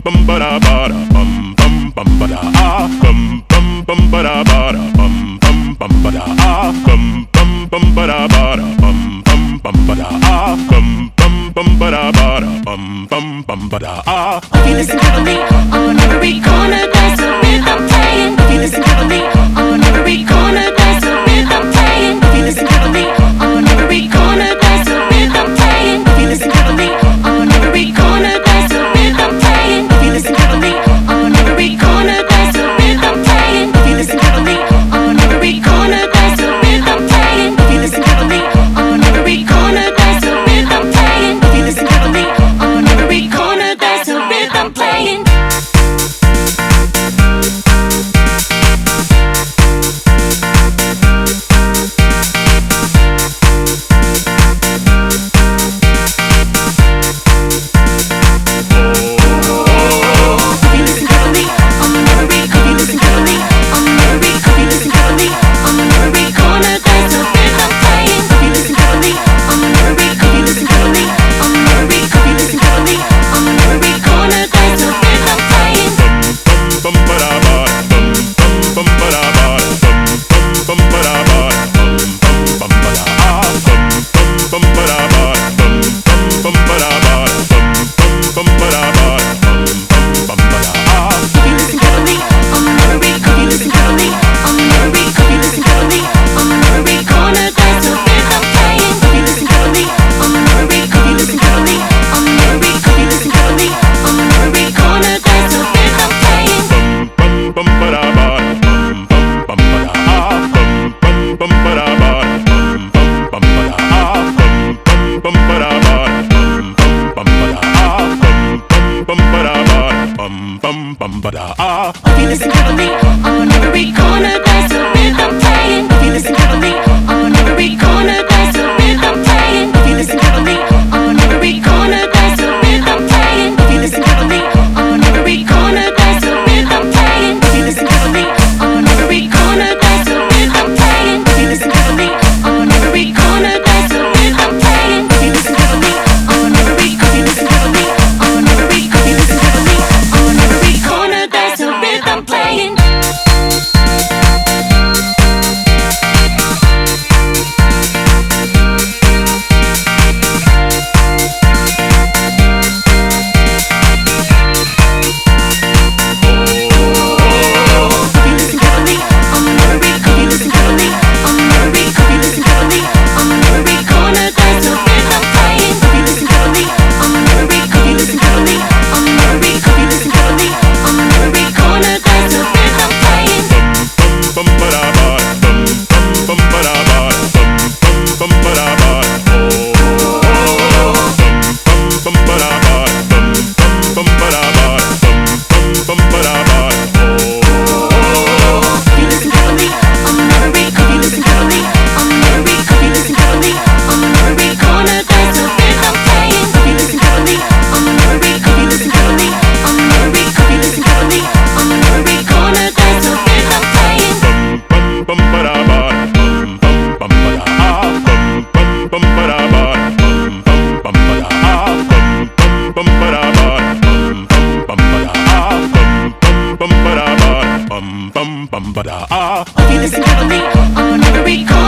bum ba da ba da bum ba da ah bum ba da ba da bum ba da ah bum ba da ba da bum ba da ah bum ba da ba da bum ba da ah. If you listen carefully, on every corner there's a rhythm playing. If you listen carefully, on every corner there's a rhythm playing. If you listen carefully, on every corner there's a rhythm playing. If you listen carefully, on every corner there's a rhythm playing. If you listen carefully, on every corner there's a rhythm playing. If you listen carefully, on every corner there's a rhythm playing. If you listen carefully, on every corner there's a rhythm playing. If you listen carefully, on every corner there's a rhythm playing. If you listen carefully, on every corner there's a rhythm playing. If you listen carefully, on every corner there's a rhythm playing. If you listen carefully, on every corner there's a rhythm playing. If you listen carefully, on every corner there's a rhythm playing. If you listen carefully, on every corner there's a rhythm playing. If you listen carefully, on every corner there's a rhythm playing. If you listen carefully, on every, if you listen carefully, on every, if you listen carefully, on every corner there's a rhythm playing. If you listen carefully, on every corner